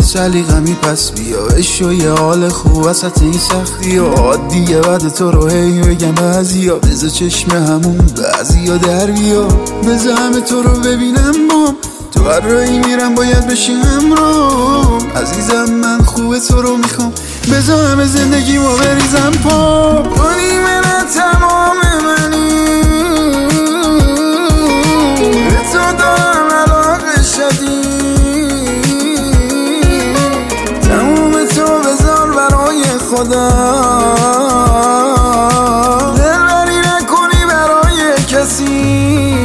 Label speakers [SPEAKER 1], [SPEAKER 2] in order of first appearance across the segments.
[SPEAKER 1] سلیقمی پس بیا بشو یه حال خوب وسط این سختی و عادیه بعد تو رو هی بگم بعضیا بذار چشم همون بعضیا در بیا بذار همه تو رو ببینم بام تو هر رایی میرم باید بشی همراهم عزیزم من خوبه تو رو میخوام بذار همه زندگیمو بریزم پا تو نیمه نه تمام منی به تو دارم علاقه شدید تموم تو بذار برای خدا دلبری نکنی برای کسی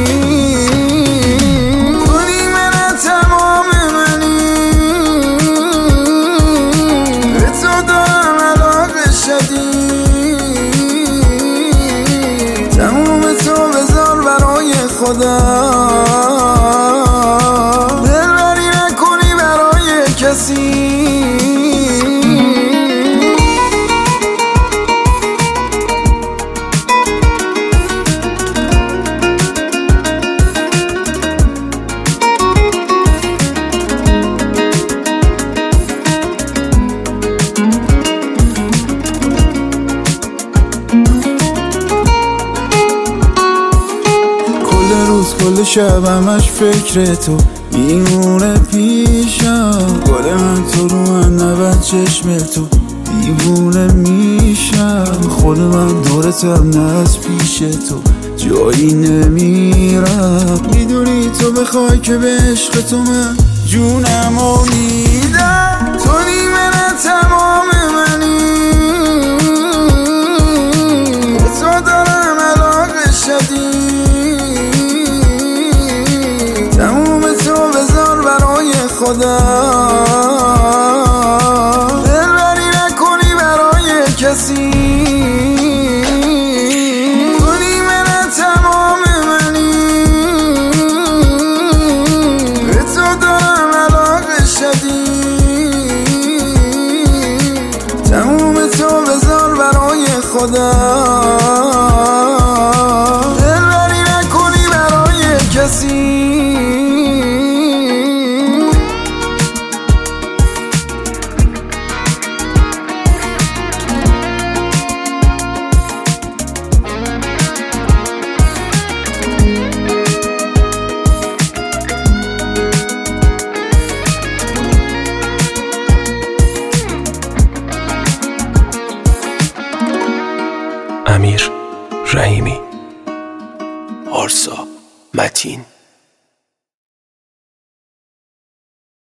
[SPEAKER 1] خدا دلبری نکنی برای کسی کل شب همش فکر تو میمونه پیشم گل من تو رو من نبند چشم تو دیوونه میشم خود من دورتم نه از پیش تو جایی نمیرم میدونی تو بخوای که به عشق تو من جونمو میدم تو نیمه نه تمام منی به تو دارم علاقه شدید خدا دلبری نکنی برای کسی تو نیمه نه تمام منی به تو دارم علاقه شدید تموم تو بذار برای خدا دلبری نکنی برای کسی
[SPEAKER 2] امیر رحیمی، آرسا متین.